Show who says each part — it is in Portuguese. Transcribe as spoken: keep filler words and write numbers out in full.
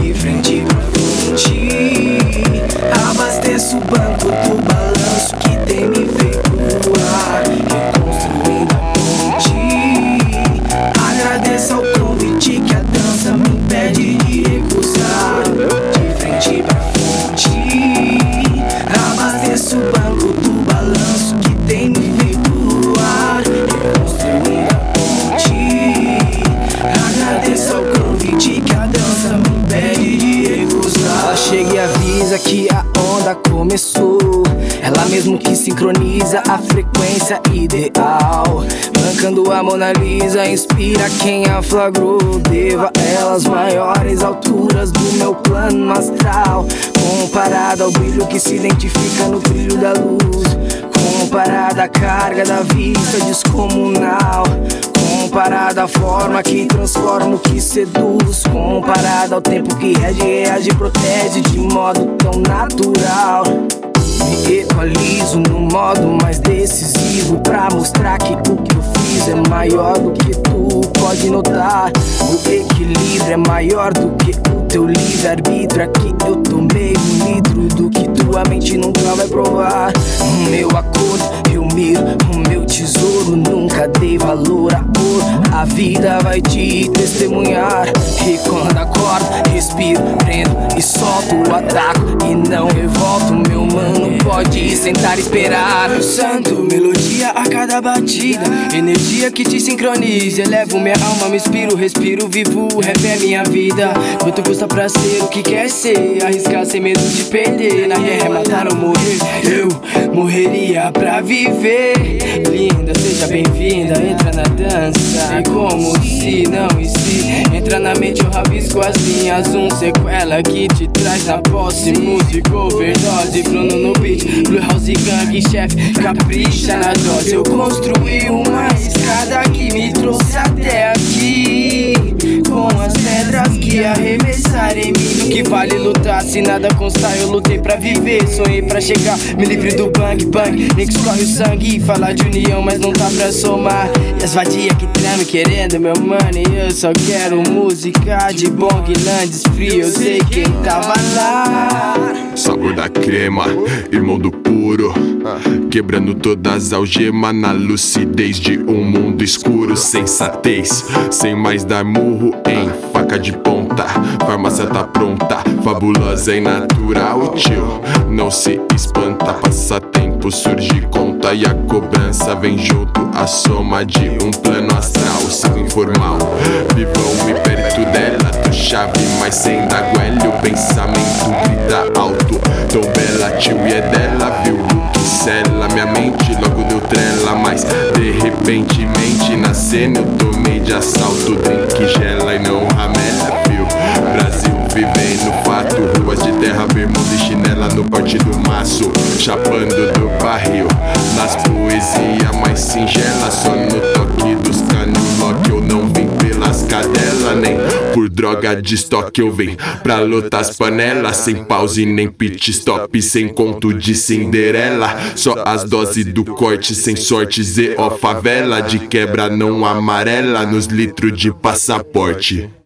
Speaker 1: de frente pra frente. Abasteço o banco do balanço que tem me feito voar, reconstruindo a ponte. Agradeço ao convite que a dança me impede de recusar. De frente pra frente. Abasteço o banco do balanço que tem me feito voar, reconstruindo a ponte. Agradeço ao convite que a dança me impede de recusar. Ela chega e avisa que a onda começou. Ela mesmo que sincroniza a frequência ideal. Bancando a Mona Lisa, inspira quem a flagrou. Devo a ela as maiores alturas do meu plano astral. Comparada ao brilho que se identifica no brilho da luz. Comparada à carga da vista descomunal. Comparada à forma que transforma o que seduz. Comparada ao tempo que rege, reage e protege de modo tão natural. Me equalizo no modo mais decisivo pra mostrar que o que eu fiz é maior do que tu pode notar. O equilíbrio é maior do que o teu livre-arbítrio. Aqui eu tomei um litro do que tua mente nunca vai provar. O meu acordo eu miro, o meu tesouro nunca dei valor a ouro. A vida vai te testemunhar. E quando acordo, respiro, prendo e solto o ataco e não revolto. Meu mano, pode sentar e esperar. Santo, melodia a cada batida, energia que te sincroniza. Elevo minha alma, me inspiro, respiro, vivo, o rap é minha vida. Quanto custa pra ser o que quer ser? Arriscar sem medo de perder. Na guerra é matar ou morrer. Eu morreria pra viver. Linda, seja bem-vinda, entra na dança. E como se, não e se entra na mente eu rabisco as linhas. Um sequela que te traz na posse. Música overdose, Bruno no beat, Blue House Gang, chefe, capricha na dose. Eu construí uma escada que me trouxe até aqui, com as pedras que arremessaram em mim. Do que vale lutar se nada constar? Eu lutei pra viver, sonhei pra chegar, me livre do bang bang. Nem que escorre o sangue, falar de união, mas não tá pra somar. E as vadias que treme querendo meu money. Eu só quero música de bong, landes frio. Eu sei quem tava lá.
Speaker 2: Sabor da crema, irmão do puro, quebrando todas as algemas na lucidez de um mundo escuro. Sensatez, sem mais dar murro em faca de ponta. Farmácia tá pronta, fabulosa e natural, tio. Não se espanta, passatempo surge conta. E a cobrança vem junto, a soma de um plano astral. Sigo informal, vivão-me perto dela. Tô chave, mas sem dar goelho. O pensamento grita alto, tão bela, tio, e é dela. Viu o que sela minha mente, logo deu trela. Mas de repentemente na cena eu tomei de assalto. Drink gela e não ramela, viu? Brasil vivendo fato, ruas de terra, bermuda e chinela no porte do maço, chapando do barril, nas poesias mais singela. Só no toque dos canos lock eu não vim pelas cadelas, nem por droga de estoque eu vim pra lotar as panelas. Sem pause nem pit stop, sem conto de Cinderela. Só as doses do corte, sem sorte, Z O favela. De quebra não amarela, nos litros de passaporte.